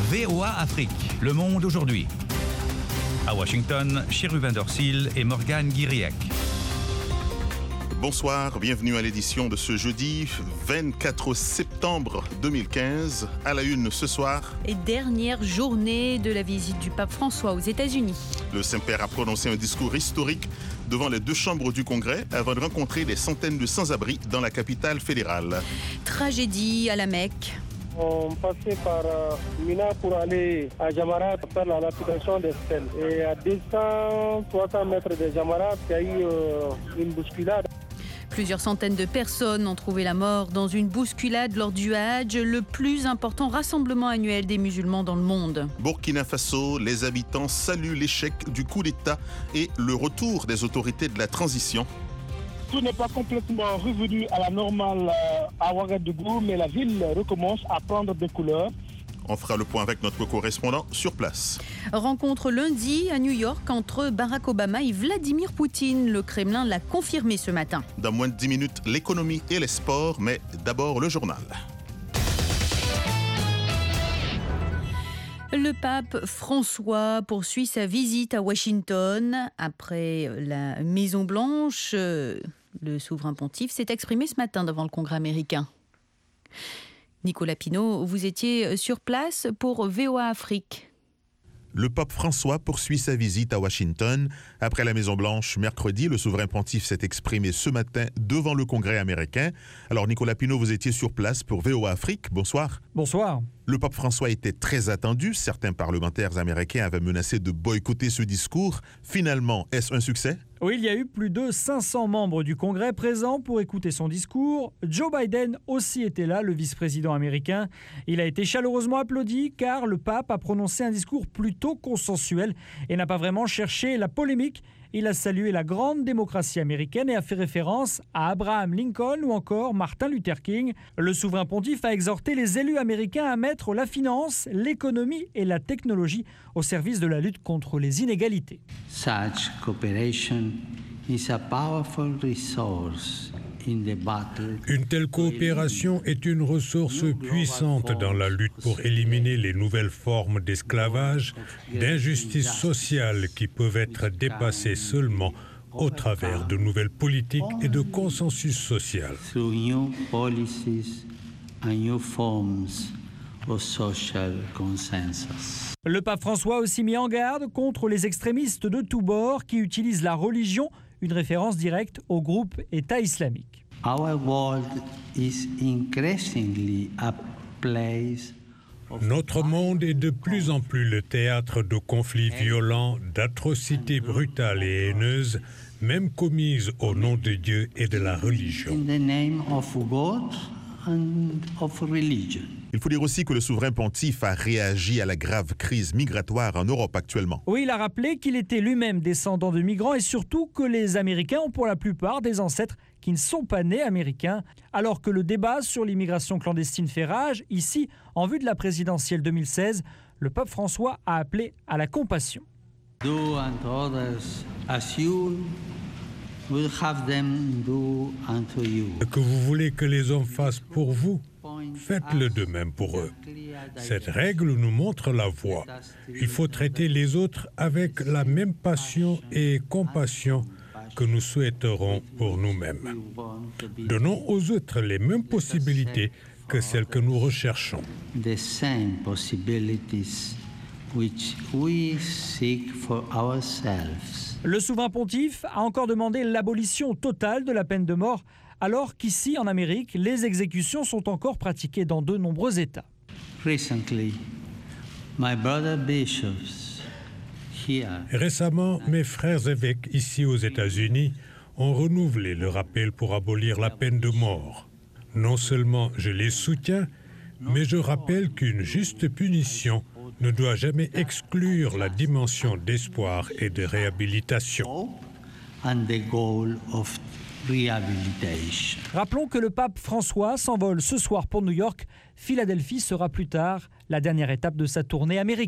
VOA Afrique, le monde aujourd'hui. À Washington, Cherubin Dorsil et Morgane Guiriec. Bonsoir, bienvenue à l'édition de ce jeudi 24 septembre 2015. À la une ce soir. Et dernière journée de la visite du pape François aux États-Unis. Le Saint-Père a prononcé un discours historique devant les deux chambres du Congrès avant de rencontrer des centaines de sans-abri dans la capitale fédérale. Tragédie à la Mecque. On passait par Mina pour aller à Jamarat faire la lapidation des stèles. Et à 200-300 mètres de Jamarat, il y a eu une bousculade. Plusieurs centaines de personnes ont trouvé la mort dans une bousculade lors du Hadj, le plus important rassemblement annuel des musulmans dans le monde. Burkina Faso, les habitants saluent l'échec du coup d'État et le retour des autorités de la transition. Tout n'est pas complètement revenu à la normale à Ouagadougou, mais la ville recommence à prendre des couleurs. On fera le point avec notre correspondant sur place. Rencontre lundi à New York entre Barack Obama et Vladimir Poutine. Le Kremlin l'a confirmé ce matin. Dans moins de 10 minutes, l'économie et les sports, mais d'abord le journal. Le pape François poursuit sa visite à Washington. Après la Maison-Blanche, le souverain pontife s'est exprimé ce matin devant le Congrès américain. Nicolas Pinault, vous étiez sur place pour VOA Afrique. Le pape François poursuit sa visite à Washington. Après la Maison-Blanche, mercredi, le souverain pontife s'est exprimé ce matin devant le Congrès américain. Alors Nicolas Pinault, vous étiez sur place pour VOA Afrique. Bonsoir. Bonsoir. Le pape François était très attendu. Certains parlementaires américains avaient menacé de boycotter ce discours. Finalement, est-ce un succès ? Oui, il y a eu plus de 500 membres du Congrès présents pour écouter son discours. Joe Biden aussi était là, le vice-président américain. Il a été chaleureusement applaudi car le pape a prononcé un discours plutôt consensuel et n'a pas vraiment cherché la polémique. Il a salué la grande démocratie américaine et a fait référence à Abraham Lincoln ou encore Martin Luther King. Le souverain pontife a exhorté les élus américains à mettre la finance, l'économie et la technologie au service de la lutte contre les inégalités. Such cooperation is a powerful resource. Une telle coopération est une ressource puissante dans la lutte pour éliminer les nouvelles formes d'esclavage, d'injustice sociale qui peuvent être dépassées seulement au travers de nouvelles politiques et de consensus social. Le pape François a aussi mis en garde contre les extrémistes de tous bords qui utilisent la religion, une référence directe au groupe État islamique. Notre monde est de plus en plus le théâtre de conflits violents, d'atrocités brutales et haineuses, même commises au nom de Dieu et de la religion. Il faut dire aussi que le souverain pontife a réagi à la grave crise migratoire en Europe actuellement. Oui, il a rappelé qu'il était lui-même descendant de migrants et surtout que les Américains ont pour la plupart des ancêtres qui ne sont pas nés américains. Alors que le débat sur l'immigration clandestine fait rage, ici, en vue de la présidentielle 2016, le pape François a appelé à la compassion. Do unto others as you will have them do unto you. Que vous voulez que les hommes fassent pour vous, faites-le de même pour eux. Cette règle nous montre la voie. Il faut traiter les autres avec la même passion et compassion que nous souhaiterons pour nous-mêmes. Donnons aux autres les mêmes possibilités que celles que nous recherchons. The same possibilities which we seek for ourselves. Le souverain pontife a encore demandé l'abolition totale de la peine de mort, alors qu'ici, en Amérique, les exécutions sont encore pratiquées dans de nombreux États. Recently, my brother bishops here. Récemment, mes frères évêques ici aux États-Unis ont renouvelé le rappel pour abolir la peine de mort. Non seulement je les soutiens, mais je rappelle qu'une juste punition ne doit jamais exclure la dimension d'espoir et de réhabilitation. Rappelons que le pape François s'envole ce soir pour New York. Philadelphie sera plus tard la dernière étape de sa tournée américaine.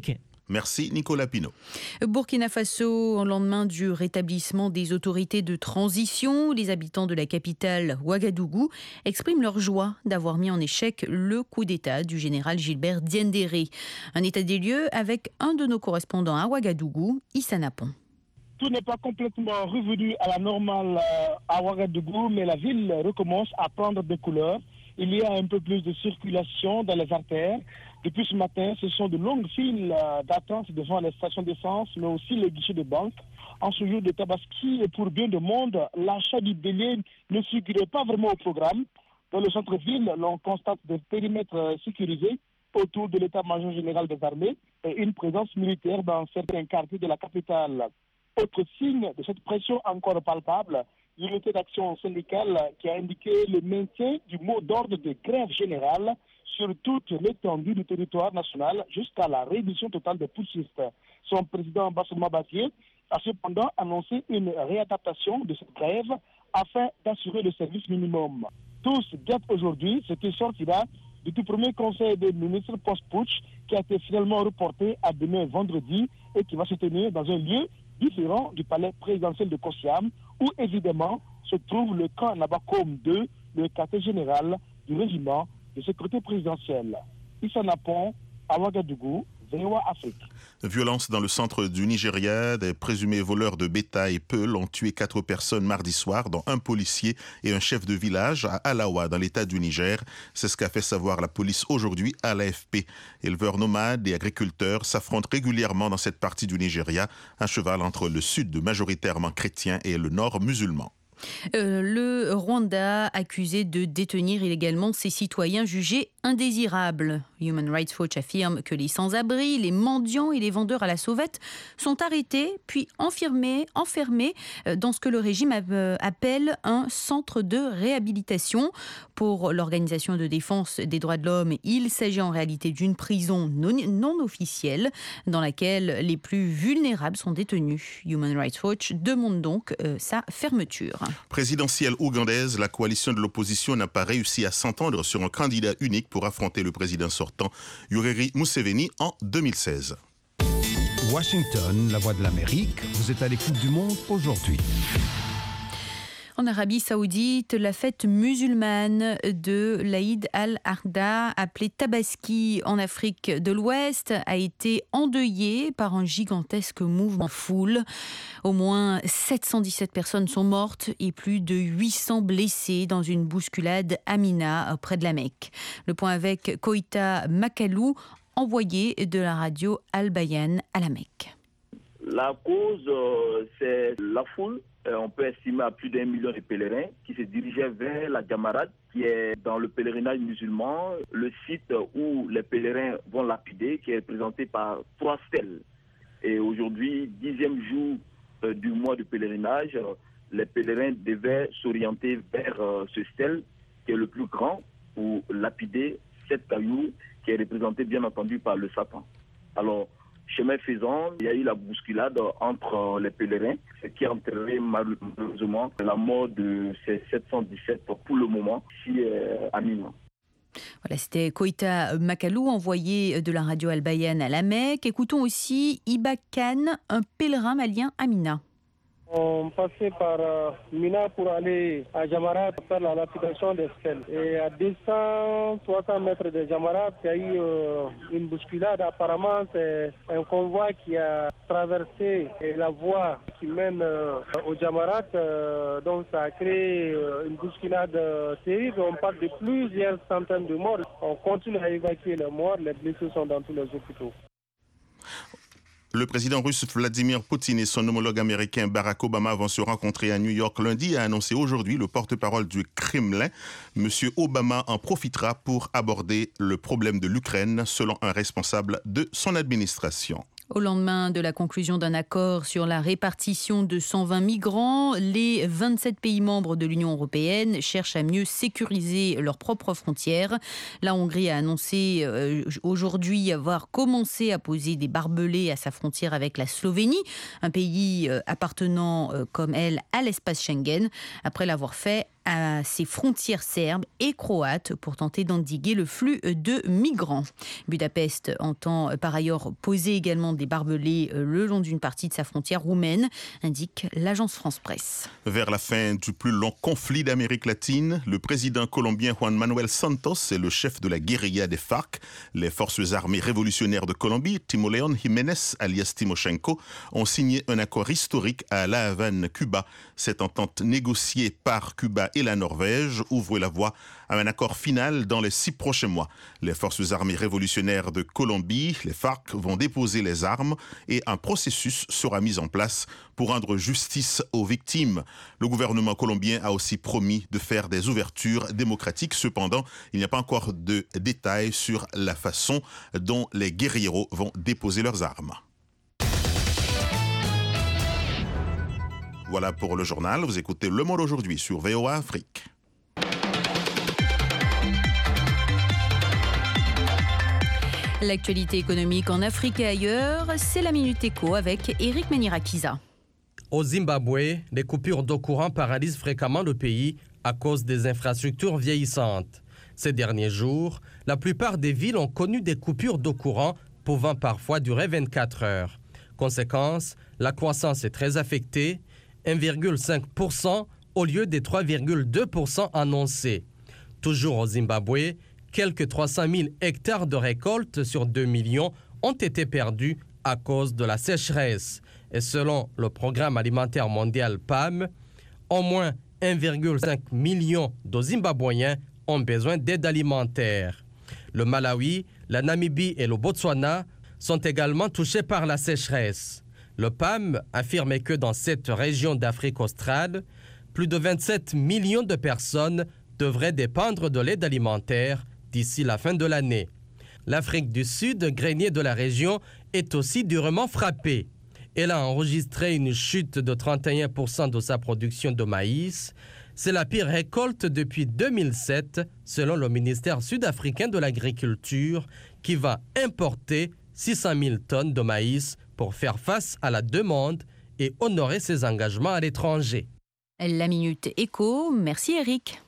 Merci Nicolas Pinault. Burkina Faso, au lendemain du rétablissement des autorités de transition, les habitants de la capitale Ouagadougou expriment leur joie d'avoir mis en échec le coup d'État du général Gilbert Diendéré. Un état des lieux avec un de nos correspondants à Ouagadougou, Issa Napon. Tout n'est pas complètement revenu à la normale à Ouagadougou, mais la ville recommence à prendre des couleurs. Il y a un peu plus de circulation dans les artères. Depuis ce matin, ce sont de longues files d'attente devant les stations d'essence, mais aussi les guichets de banque. En ce jour de Tabaski, et pour bien de monde, l'achat du bélier ne figurait pas vraiment au programme. Dans le centre-ville, l'on constate des périmètres sécurisés autour de l'état-major général des armées et une présence militaire dans certains quartiers de la capitale. Autre signe de cette pression encore palpable, l'unité d'action syndicale qui a indiqué le maintien du mot d'ordre de grève générale sur toute l'étendue du territoire national jusqu'à la réduction totale des poursuites. Son président Bassama Bassié a cependant annoncé une réadaptation de cette grève afin d'assurer le service minimum. Tous guettent aujourd'hui ce qui sortira du tout premier conseil des ministres post-putsch qui a été finalement reporté à demain vendredi et qui va se tenir dans un lieu différent du palais présidentiel de Kosiam où évidemment se trouve le camp Nabakom 2, le quartier général du régiment de sécurité présidentielle. Issa Napon, à Ouagadougou, VOA Afrique. Violence dans le centre du Nigeria. Des présumés voleurs de bétail Peul ont tué 4 personnes mardi soir, dont un policier et un chef de village à Alawa, dans l'état du Niger. C'est ce qu'a fait savoir la police aujourd'hui à l'AFP. Éleveurs nomades et agriculteurs s'affrontent régulièrement dans cette partie du Nigeria, à cheval entre le sud majoritairement chrétien et le nord musulman. Le Rwanda accusé de détenir illégalement ses citoyens jugés indésirables. Human Rights Watch affirme que les sans-abri, les mendiants et les vendeurs à la sauvette sont arrêtés puis enfermés dans ce que le régime appelle un centre de réhabilitation. Pour l'Organisation de défense des droits de l'homme, il s'agit en réalité d'une prison non officielle dans laquelle les plus vulnérables sont détenus. Human Rights Watch demande donc sa fermeture. Présidentielle ougandaise, la coalition de l'opposition n'a pas réussi à s'entendre sur un candidat unique pour affronter le président sortant, Yoweri Museveni, en 2016. Washington, la voix de l'Amérique, vous êtes à l'écoute du monde aujourd'hui. En Arabie Saoudite, la fête musulmane de l'Aïd al-Adha, appelée Tabaski en Afrique de l'Ouest, a été endeuillée par un gigantesque mouvement de foule. Au moins 717 personnes sont mortes et plus de 800 blessés dans une bousculade à Mina, près de la Mecque. Le point avec Koita Makalou, envoyé de la radio Al-Bayan à la Mecque. La cause, c'est la foule. On peut estimer à plus d'1 million de pèlerins qui se dirigeaient vers la Jamarat, qui est dans le pèlerinage musulman, le site où les pèlerins vont lapider, qui est représenté par 3 stèles. Et aujourd'hui, 10e jour du mois de pèlerinage, les pèlerins devaient s'orienter vers ce stèle, qui est le plus grand, pour lapider 7 cailloux, qui est représenté bien entendu par le Satan. Alors, chemin faisant, il y a eu la bousculade entre les pèlerins, ce qui a entraîné malheureusement la mort de ces 717 pour le moment ici à Mina. Voilà, c'était Koita Makalou, envoyé de la radio Al-Bayan à la Mecque. Écoutons aussi Iba Khan, un pèlerin malien à Mina. On passait par Mina pour aller à Jamarat faire la lapidation des stèles. Et à 200-300 mètres de Jamarat, il y a eu une bousculade. Apparemment, c'est un convoi qui a traversé la voie qui mène au Jamarat. Donc ça a créé une bousculade terrible. On parle de plusieurs centaines de morts. On continue à évacuer les morts. Les blessés sont dans tous les hôpitaux. Le président russe Vladimir Poutine et son homologue américain Barack Obama vont se rencontrer à New York lundi, a annoncé aujourd'hui le porte-parole du Kremlin. Monsieur Obama en profitera pour aborder le problème de l'Ukraine, selon un responsable de son administration. Au lendemain de la conclusion d'un accord sur la répartition de 120 migrants, les 27 pays membres de l'Union européenne cherchent à mieux sécuriser leurs propres frontières. La Hongrie a annoncé aujourd'hui avoir commencé à poser des barbelés à sa frontière avec la Slovénie, un pays appartenant comme elle à l'espace Schengen, après l'avoir fait à ses frontières serbes et croates pour tenter d'endiguer le flux de migrants. Budapest entend par ailleurs poser également des barbelés le long d'une partie de sa frontière roumaine, indique l'agence France-Presse. Vers la fin du plus long conflit d'Amérique latine, le président colombien Juan Manuel Santos et le chef de la guérilla des FARC, les forces armées révolutionnaires de Colombie, Timo León Jiménez alias Timoshenko, ont signé un accord historique à La Havane, Cuba. Cette entente négociée par Cuba et la Norvège ouvre la voie à un accord final dans les 6 prochains mois. Les forces armées révolutionnaires de Colombie, les FARC, vont déposer les armes et un processus sera mis en place pour rendre justice aux victimes. Le gouvernement colombien a aussi promis de faire des ouvertures démocratiques. Cependant, il n'y a pas encore de détails sur la façon dont les guérilleros vont déposer leurs armes. Voilà pour le journal. Vous écoutez Le Monde aujourd'hui sur VOA Afrique. L'actualité économique en Afrique et ailleurs, c'est la Minute Éco avec Eric Menirakiza. Au Zimbabwe, les coupures d'eau courant paralysent fréquemment le pays à cause des infrastructures vieillissantes. Ces derniers jours, la plupart des villes ont connu des coupures d'eau courant pouvant parfois durer 24 heures. Conséquence, la croissance est très affectée, 1,5% au lieu des 3,2% annoncés. Toujours au Zimbabwe, quelques 300 000 hectares de récolte sur 2 millions ont été perdus à cause de la sécheresse. Et selon le Programme alimentaire mondial PAM, au moins 1,5 million de Zimbabwéens ont besoin d'aide alimentaire. Le Malawi, la Namibie et le Botswana sont également touchés par la sécheresse. Le PAM affirme que dans cette région d'Afrique australe, plus de 27 millions de personnes devraient dépendre de l'aide alimentaire d'ici la fin de l'année. L'Afrique du Sud, grenier de la région, est aussi durement frappée. Elle a enregistré une chute de 31% de sa production de maïs. C'est la pire récolte depuis 2007, selon le ministère sud-africain de l'Agriculture, qui va importer 600 000 tonnes de maïs pour faire face à la demande et honorer ses engagements à l'étranger. La Minute Éco, merci Eric.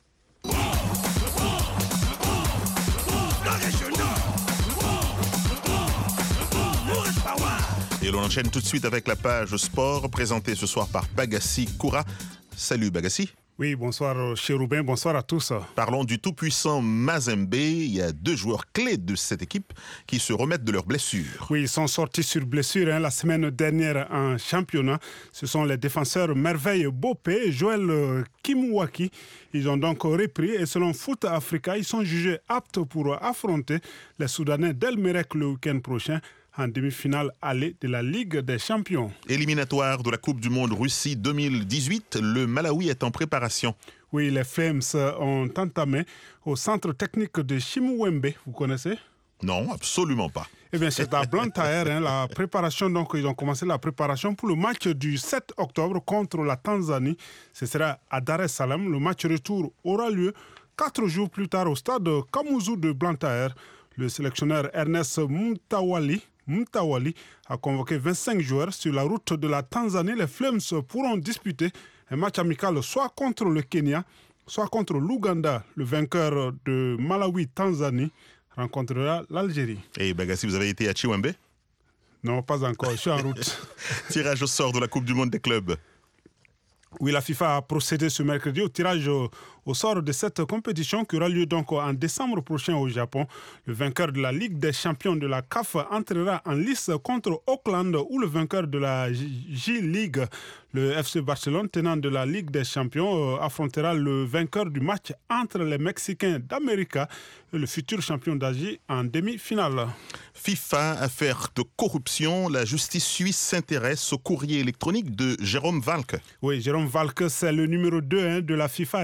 Et l'on enchaîne tout de suite avec la page sport présentée ce soir par Bagassi Koura. Salut Bagassi. Oui, bonsoir Chérubin, bonsoir à tous. Parlons du tout-puissant Mazembe. Il y a 2 joueurs clés de cette équipe qui se remettent de leurs blessures. Oui, ils sont sortis sur blessure la semaine dernière en championnat. Ce sont les défenseurs Merveille Bopé et Joël Kimwaki. Ils ont donc repris et selon Foot Africa, ils sont jugés aptes pour affronter les Soudanais d'El Merreikh le week-end prochain en demi-finale allée de la Ligue des Champions. Éliminatoire de la Coupe du Monde Russie 2018, le Malawi est en préparation. Oui, les Flames ont entamé au centre technique de Chimwembe, vous connaissez ? Non, absolument pas. Eh bien, c'est à Blantyre, la préparation, donc ils ont commencé la préparation pour le match du 7 octobre contre la Tanzanie. Ce sera à Dar es Salaam. Le match retour aura lieu 4 jours plus tard au stade Kamuzu de Blantyre. Le sélectionneur Ernest Mutawali a convoqué 25 joueurs sur la route de la Tanzanie. Les Flames pourront disputer un match amical soit contre le Kenya, soit contre l'Ouganda. Le vainqueur de Malawi-Tanzanie rencontrera l'Algérie. Et Bagassi, vous avez été à Chiwembe ? Non, pas encore, je suis en route. Tirage au sort de la Coupe du Monde des clubs. Oui, la FIFA a procédé ce mercredi au tirage au sort de cette compétition qui aura lieu donc en décembre prochain au Japon. Le vainqueur de la Ligue des champions de la CAF entrera en lice contre Auckland ou le vainqueur de la J-League. Le FC Barcelone, tenant de la Ligue des champions, affrontera le vainqueur du match entre les Mexicains d'Amérique et le futur champion d'Asie en demi-finale. FIFA, affaire de corruption, la justice suisse s'intéresse au courrier électronique de Jérôme Valcke. Oui, Jérôme Valcke, c'est le numéro 2 de la FIFA relevé de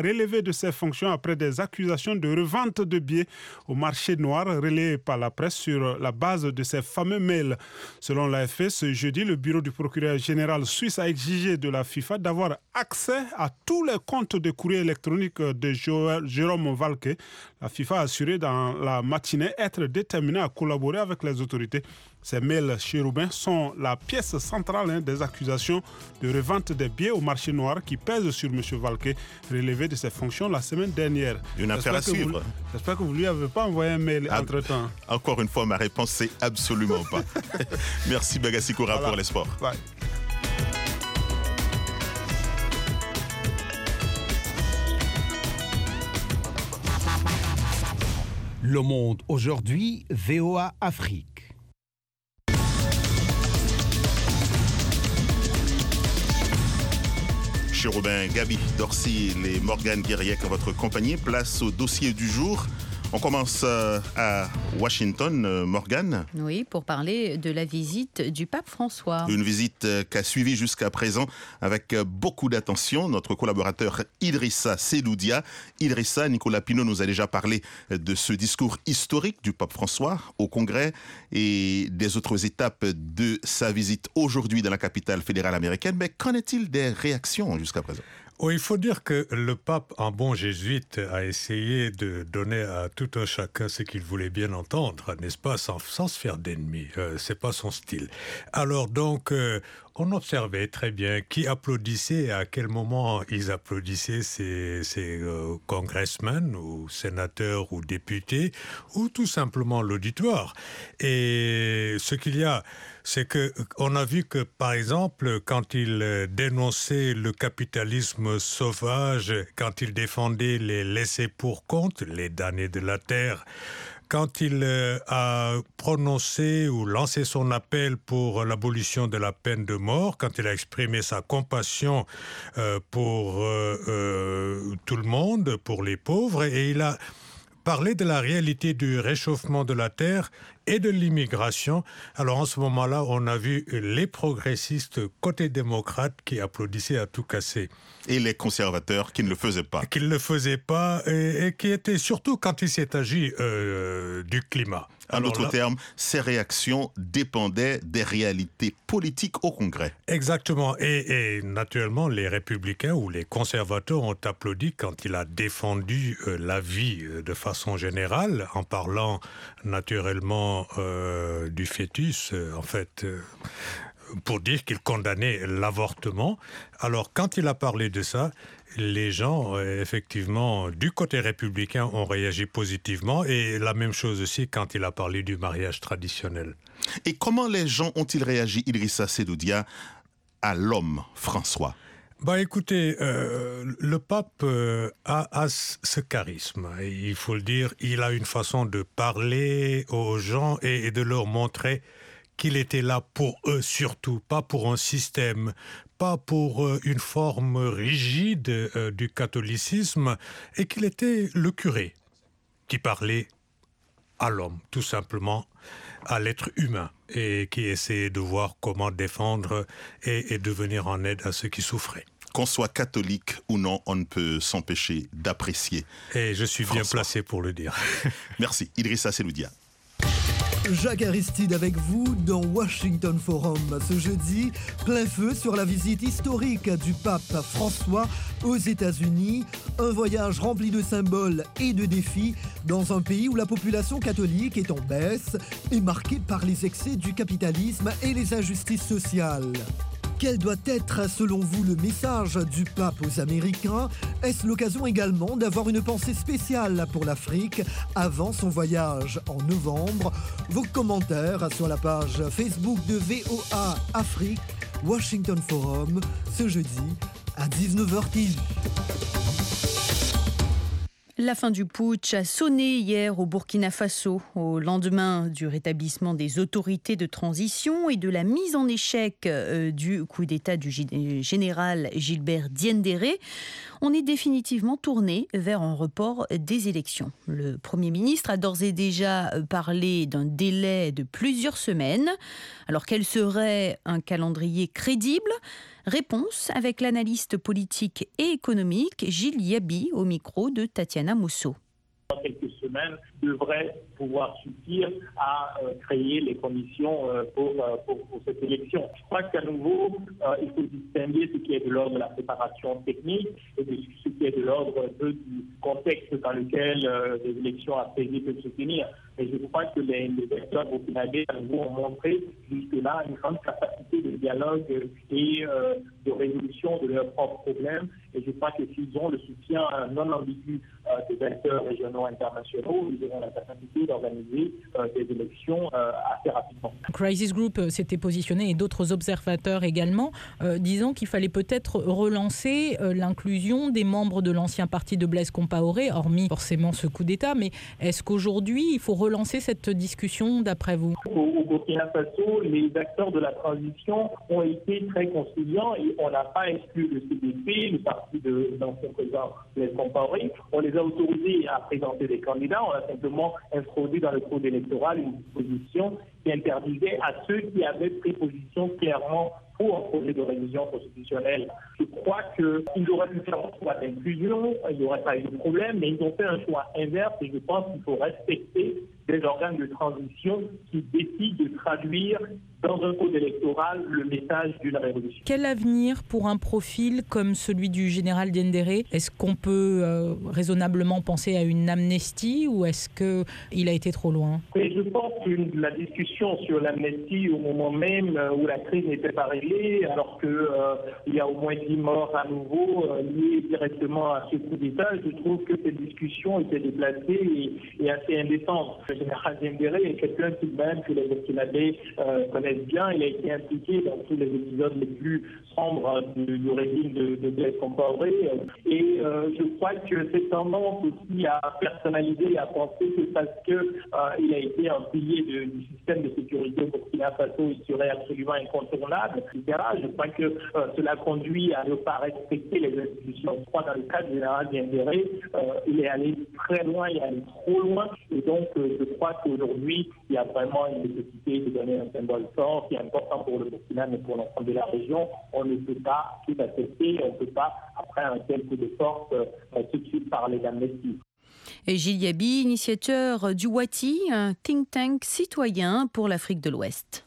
de ses fonctions après des accusations de revente de billets au marché noir relayées par la presse sur la base de ces fameux mails. Selon l'AFP, ce jeudi, le bureau du procureur général suisse a exigé de la FIFA d'avoir accès à tous les comptes de courrier électronique de Jérôme Valquet. La FIFA a assuré dans la matinée être déterminée à collaborer avec les autorités. Ces mails chérubins sont la pièce centrale des accusations de revente des billets au marché noir qui pèsent sur M. Valquet, relevé de ses fonctions la semaine dernière. Une affaire à suivre. J'espère que vous ne lui avez pas envoyé un mail entre-temps. Encore une fois, ma réponse, c'est absolument pas. Merci Bagassi Koura pour les sports. Bye. Le Monde aujourd'hui, VOA Afrique. Chérubin, Gabi Dorcy et Morgane Guiriec en votre compagnie. Place au dossier du jour. On commence à Washington, Morgane. Oui, pour parler de la visite du pape François. Une visite qu'a suivie jusqu'à présent avec beaucoup d'attention notre collaborateur Idrissa Seloudia. Idrissa, Nicolas Pinault nous a déjà parlé de ce discours historique du pape François au Congrès et des autres étapes de sa visite aujourd'hui dans la capitale fédérale américaine. Mais qu'en est-il des réactions jusqu'à présent ? Oui, il faut dire que le pape, en bon jésuite, a essayé de donner à tout un chacun ce qu'il voulait bien entendre, n'est-ce pas, sans se faire d'ennemis. C'est pas son style. Alors donc, on observait très bien qui applaudissait et à quel moment ils applaudissaient ces congressmen ou sénateurs ou députés ou tout simplement l'auditoire. Et ce qu'il y a, c'est qu'on a vu que, par exemple, quand il dénonçait le capitalisme sauvage, quand il défendait les laissés pour compte, les damnés de la terre, quand il a prononcé ou lancé son appel pour l'abolition de la peine de mort, quand il a exprimé sa compassion pour tout le monde, pour les pauvres, et il a parlé de la réalité du réchauffement de la terre et de l'immigration. Alors en ce moment-là, on a vu les progressistes côté démocrate qui applaudissaient à tout casser. Et les conservateurs qui ne le faisaient pas. Qui ne le faisaient pas et qui étaient surtout quand il s'est agi du climat. En d'autres termes, ces réactions dépendaient des réalités politiques au Congrès. Exactement. Et naturellement, les républicains ou les conservateurs ont applaudi quand il a défendu la vie de façon générale, en parlant naturellement du fœtus, en fait, pour dire qu'il condamnait l'avortement. Alors, quand il a parlé de ça, les gens, effectivement, du côté républicain, ont réagi positivement. Et la même chose aussi quand il a parlé du mariage traditionnel. Et comment les gens ont-ils réagi, Idrissa Seloudia, à l'homme François ? Écoutez, le pape a ce charisme, il faut le dire. Il a une façon de parler aux gens et de leur montrer qu'il était là pour eux surtout, pas pour un système, pas pour une forme rigide du catholicisme, et qu'il était le curé qui parlait à l'homme, tout simplement, à l'être humain, et qui essayait de voir comment défendre et de venir en aide à ceux qui souffraient. Qu'on soit catholique ou non, on ne peut s'empêcher d'apprécier. Et je suis François. bien placé pour le dire. Merci, Idrissa Seloudia. Jacques Aristide avec vous dans Washington Forum. Ce jeudi, plein feu sur la visite historique du pape François aux États-Unis. Un voyage rempli de symboles et de défis dans un pays où la population catholique est en baisse et marquée par les excès du capitalisme et les injustices sociales. Quel doit être, selon vous, le message du pape aux Américains ? Est-ce l'occasion également d'avoir une pensée spéciale pour l'Afrique avant son voyage en novembre ? Vos commentaires sur la page Facebook de VOA Afrique, Washington Forum, ce jeudi à 19h. La fin du putsch a sonné hier au Burkina Faso, au lendemain du rétablissement des autorités de transition et de la mise en échec du coup d'État du général Gilbert Diendéré. On est définitivement tourné vers un report des élections. Le Premier ministre a d'ores et déjà parlé d'un délai de plusieurs semaines. Alors quel serait un calendrier crédible ? Réponse avec l'analyste politique et économique Gilles Yabi au micro de Tatiana Mousseau. Dans quelques semaines, devrait pouvoir suffire à créer les conditions pour cette élection. Je crois qu'à nouveau, il faut distinguer ce qui est de l'ordre de la préparation technique et de ce qui est de l'ordre du contexte dans lequel les élections apaisées peuvent se tenir. Et je crois que les acteurs burkinabés à nouveau ont montré jusque-là une grande capacité de dialogue et de résolution de leurs propres problèmes. Et je crois que s'ils ont le soutien non ambigu des acteurs régionaux internationaux, ils auront la capacité d'organiser des élections assez rapidement. Crisis Group s'était positionné et d'autres observateurs également, disant qu'il fallait peut-être relancer l'inclusion des membres de l'ancien parti de Blaise Compaoré, hormis forcément ce coup d'État. Mais est-ce qu'aujourd'hui, il faut relancer cette discussion d'après vous? Au Burkina Faso, les acteurs de la transition ont été très conciliants et on n'a pas exclu le CDP, le parti de l'ancien président Blaise Compaoré. On les a autorisés à présenter des candidats. On a simplement introduit dans le code électoral une disposition qui interdisait à ceux qui avaient pris position clairement pour un projet de révision constitutionnelle. Je crois qu'ils auraient pu faire un choix d'inclusion, il n'y aurait pas eu de problème, mais ils ont fait un choix inverse et je pense qu'il faut respecter des organes de transition qui décident de traduire dans un code électoral le message d'une révolution. Quel avenir pour un profil comme celui du général Diendéré? Est-ce qu'on peut raisonnablement penser à une amnistie ou est-ce qu'il a été trop loin? Et je pense que la discussion sur l'amnistie au moment même où la crise n'était pas réglée, alors qu'il y a au moins 10 morts à nouveau liés directement à ce coup d'État, je trouve que cette discussion était déplacée et assez indécente. Le général Diendéré est quelqu'un tout de même que les Burkinabés connaissent bien. Il a été impliqué dans tous les épisodes les plus sombres du régime de Blaise Compaoré. Et je crois que cette tendance aussi à personnaliser et à penser que parce qu'il a été un pilier du système de sécurité au Burkina Faso, il serait absolument incontournable, etc. Je crois que cela conduit à ne pas respecter les institutions. Je crois que dans le cas du général Diendéré, il est allé très loin, il est allé trop loin. Et donc, je crois qu'aujourd'hui, il y a vraiment une nécessité de donner un symbole fort qui est important pour le Burkina, mais pour l'ensemble de la région. On ne peut pas tout accepter, on ne peut pas, après un tel coup de force, tout de suite parler d'amnistie. Et Gilles Yabi, initiateur du WATI, un think tank citoyen pour l'Afrique de l'Ouest.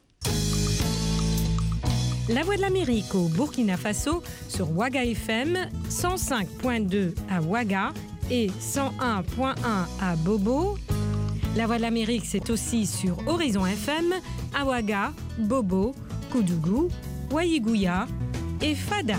La Voix de l'Amérique au Burkina Faso sur Ouaga FM, 105.2 à Ouaga et 101.1 à Bobo. La Voix de l'Amérique, c'est aussi sur Horizon FM, à Ouaga, Bobo, Koudougou, Waïgouya et Fada.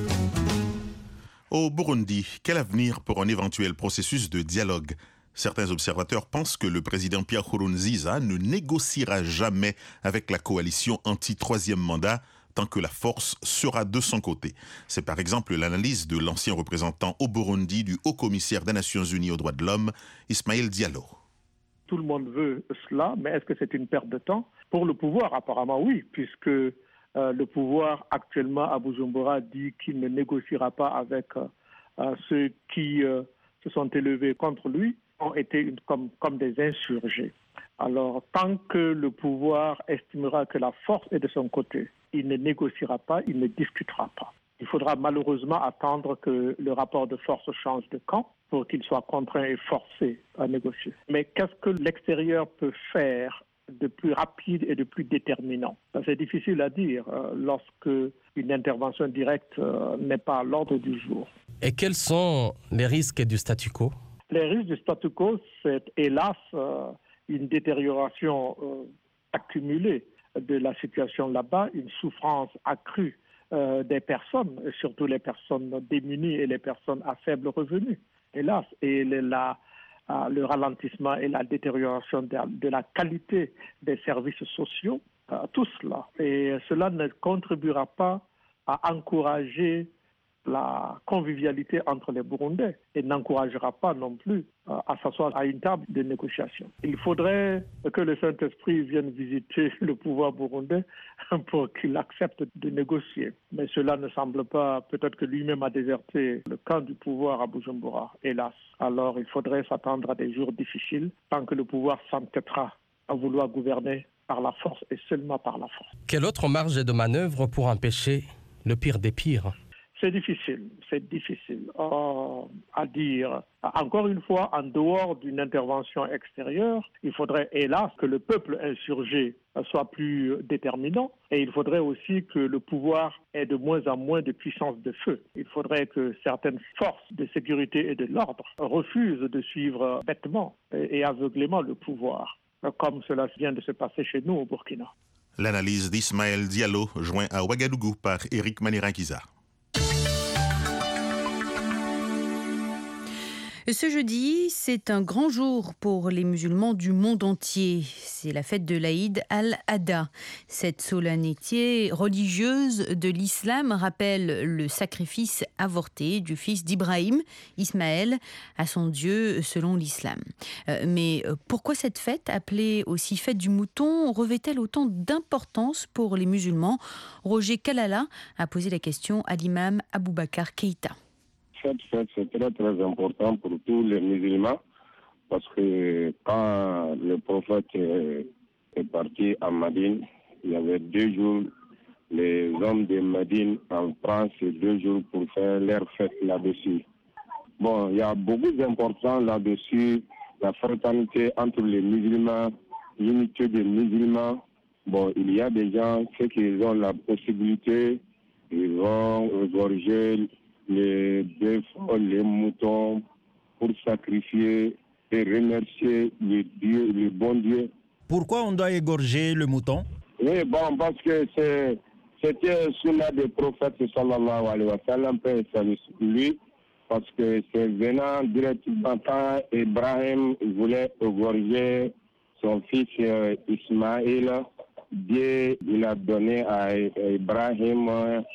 Au Burundi, quel avenir pour un éventuel processus de dialogue? Certains observateurs pensent que le président Pierre Nkurunziza ne négociera jamais avec la coalition anti-troisième mandat tant que la force sera de son côté. C'est par exemple l'analyse de l'ancien représentant au Burundi du Haut-Commissaire des Nations Unies aux droits de l'homme, Ismaël Diallo. Tout le monde veut cela, mais est-ce que c'est une perte de temps? Pour le pouvoir, apparemment oui, puisque le pouvoir actuellement à Bujumbura dit qu'il ne négociera pas avec ceux qui se sont élevés contre lui, ont été comme des insurgés. Alors, tant que le pouvoir estimera que la force est de son côté, il ne négociera pas, il ne discutera pas. Il faudra malheureusement attendre que le rapport de force change de camp pour qu'il soit contraint et forcé à négocier. Mais qu'est-ce que l'extérieur peut faire de plus rapide et de plus déterminant? C'est difficile à dire lorsque une intervention directe n'est pas à l'ordre du jour. Et quels sont les risques du statu quo? Les risques du statu quo, c'est hélas une détérioration accumulée de la situation là-bas, une souffrance accrue des personnes, surtout les personnes démunies et les personnes à faible revenu, hélas. Et le ralentissement et la détérioration de la qualité des services sociaux, tout cela. Et cela ne contribuera pas à encourager la convivialité entre les Burundais et n'encouragera pas non plus à s'asseoir à une table de négociation. Il faudrait que le Saint-Esprit vienne visiter le pouvoir burundais pour qu'il accepte de négocier. Mais cela ne semble pas, peut-être que lui-même a déserté le camp du pouvoir à Bujumbura, hélas. Alors il faudrait s'attendre à des jours difficiles tant que le pouvoir s'entêtera à vouloir gouverner par la force et seulement par la force. Quelle autre marge de manœuvre pour empêcher le pire des pires. C'est difficile à dire. Encore une fois, en dehors d'une intervention extérieure, il faudrait hélas que le peuple insurgé soit plus déterminant et il faudrait aussi que le pouvoir ait de moins en moins de puissance de feu. Il faudrait que certaines forces de sécurité et de l'ordre refusent de suivre bêtement et aveuglément le pouvoir, comme cela vient de se passer chez nous au Burkina. L'analyse d'Ismaël Diallo, joint à Ouagadougou par Éric Manirankiza. Ce jeudi, c'est un grand jour pour les musulmans du monde entier. C'est la fête de l'Aïd al-Adha. Cette solennité religieuse de l'islam rappelle le sacrifice avorté du fils d'Ibrahim, Ismaël, à son Dieu selon l'islam. Mais pourquoi cette fête, appelée aussi fête du mouton, revêt-elle autant d'importance pour les musulmans ? Roger Kalala a posé la question à l'imam Aboubacar Keïta. Cette fête, c'est très très important pour tous les musulmans parce que quand le prophète est parti à Médine, il y avait 2 jours, les hommes de Médine en France, 2 jours pour faire leur fête là-dessus. Bon, il y a beaucoup d'importants là-dessus, la fraternité entre les musulmans, l'unité des musulmans. Bon, il y a des gens, ceux qui ont la possibilité, ils vont égorger les bœufs, les moutons pour sacrifier et remercier le bon Dieu. Pourquoi on doit égorger le mouton? Oui, bon, parce que c'était sunna des prophètes sallallahu alayhi wa sallam, lui, parce que c'est venant directement quand Ibrahim voulait égorger son fils Ismaël, Dieu il a donné à Ibrahim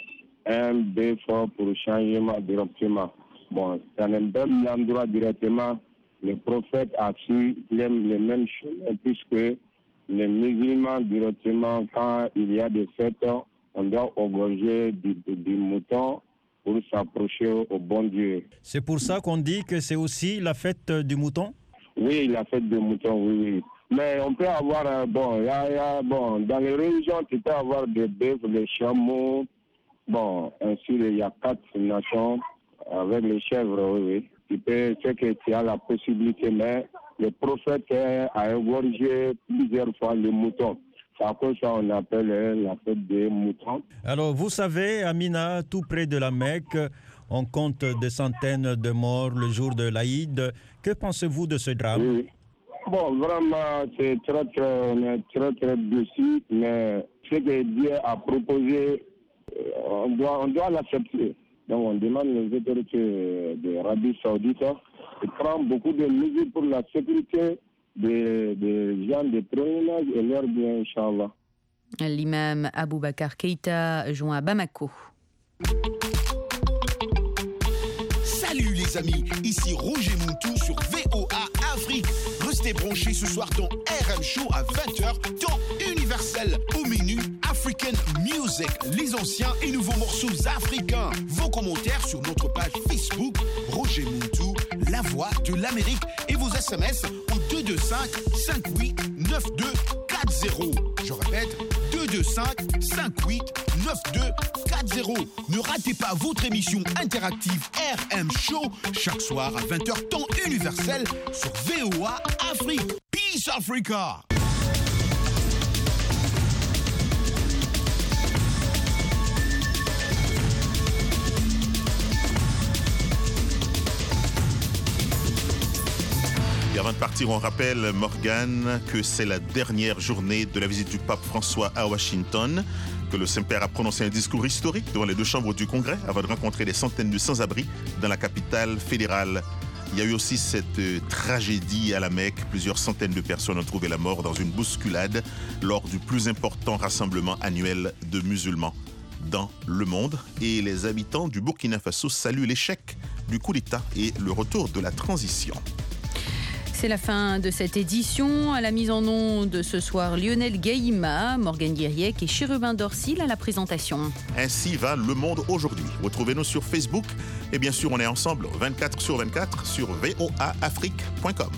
un bœuf pour changement directement. Bon, dans le même endroit directement, le prophète a su les mêmes choses, puisque les musulmans directement, quand il y a des fêtes, on doit égorger du mouton pour s'approcher au bon Dieu. C'est pour ça qu'on dit que c'est aussi la fête du mouton? Oui, la fête du mouton, oui. Mais on peut avoir, dans les religions, tu peux avoir des bœufs, les chameaux. Bon, ainsi, il y a 4 nations avec les chèvres, oui. Tu peux, c'est que tu as la possibilité, mais le prophète a égorgé plusieurs fois le mouton. C'est à cause de ça qu'on appelle la fête des moutons. Alors, vous savez, à Mina, tout près de la Mecque, on compte des centaines de morts le jour de l'Aïd. Que pensez-vous de ce drame? Oui. Bon, vraiment, c'est on est très, très déçus, mais ce que Dieu a proposé, on doit l'accepter. Donc on demande les autorités de l'Arabie Saoudite de prendre beaucoup de mesures pour la sécurité des gens de pèlerinage et leur bien, Inch'Allah. L'imam Aboubacar Keïta, joint à Bamako. Salut les amis, ici Roger Moutou sur VOA Afrique. Restez branchés ce soir dans RM Show à 20h, temps universel. Au menu African Music, les anciens et nouveaux morceaux africains. Vos commentaires sur notre page Facebook, Roger Moutou, la voix de l'Amérique. Et vos SMS au 225 58 9240. Je répète, 225 58 9240. Ne ratez pas votre émission interactive RM Show chaque soir à 20h temps universel sur VOA Afrique. Peace Africa. Et avant de partir, on rappelle, Morgane, que c'est la dernière journée de la visite du pape François à Washington, que le Saint-Père a prononcé un discours historique devant les 2 chambres du Congrès avant de rencontrer des centaines de sans-abri dans la capitale fédérale. Il y a eu aussi cette tragédie à la Mecque. Plusieurs centaines de personnes ont trouvé la mort dans une bousculade lors du plus important rassemblement annuel de musulmans dans le monde. Et les habitants du Burkina Faso saluent l'échec du coup d'État et le retour de la transition. C'est la fin de cette édition. À la mise en onde ce soir, Lionel Gaïma, Morgane Guiriec et Chérubin Dorsil à la présentation. Ainsi va Le Monde aujourd'hui. Retrouvez-nous sur Facebook et bien sûr on est ensemble 24/24 sur voaafrique.com.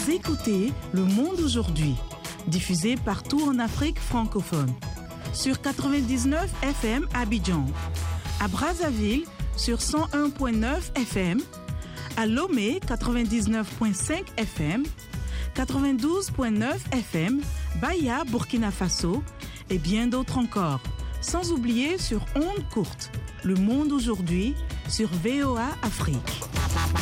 Vous écoutez Le Monde aujourd'hui, diffusé partout en Afrique francophone. Sur 99 FM à Abidjan, à Brazzaville sur 101.9 FM, à Lomé 99.5 FM, 92.9 FM, Baya, Burkina Faso et bien d'autres encore. Sans oublier sur ondes courtes, Le Monde aujourd'hui sur VOA Afrique.